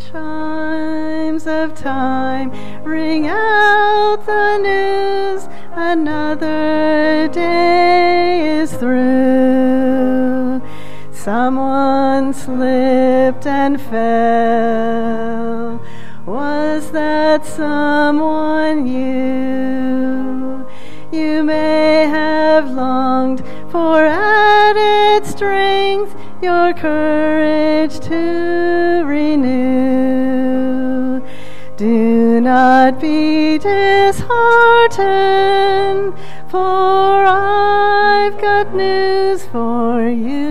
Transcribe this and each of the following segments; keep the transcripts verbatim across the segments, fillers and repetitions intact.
Chimes of time ring out the news, another day is through. Someone slipped and fell. Was that someone you? You may have longed for added strength, your courage to renew. Do not be disheartened, for I've got news for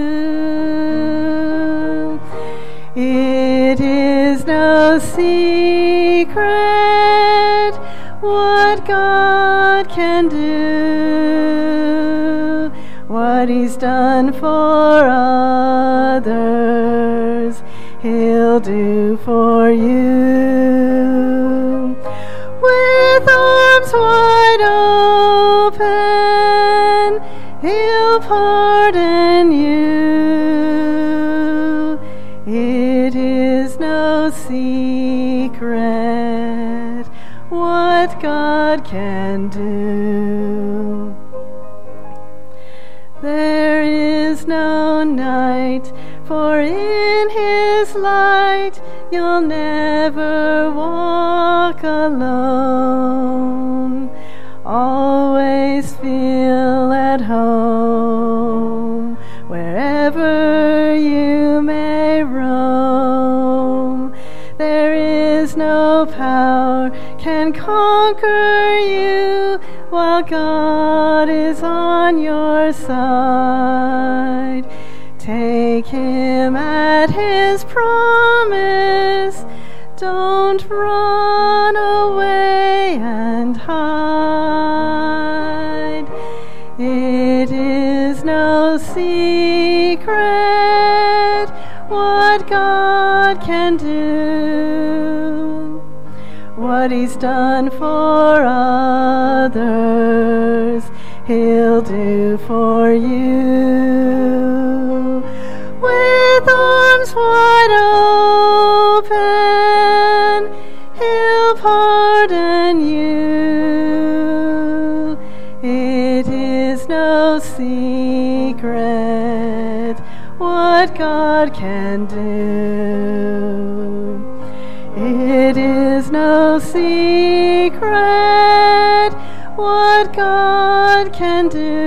you. It is no secret what God can do, what He's done for others, He'll do for you. With arms wide open, He'll pardon you. It is no secret what God can do. There is no night, for in His light you'll never walk alone. Always feel at home wherever you may roam. There is no power can conquer you while God is on your side. Take Him at His promise. Don't run away and hide. It is no secret what God can do, what He's done for others, He'll do for you. With arms wide open, He'll pardon you. It is no secret what God can do. It is no secret what God can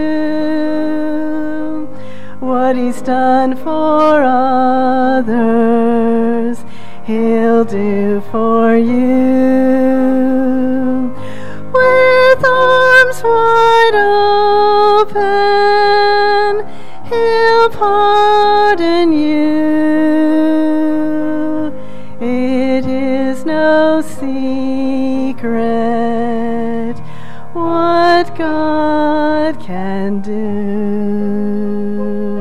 do, what He's done for others, He'll do for you. With arms wide open, He'll pardon you. It is no secret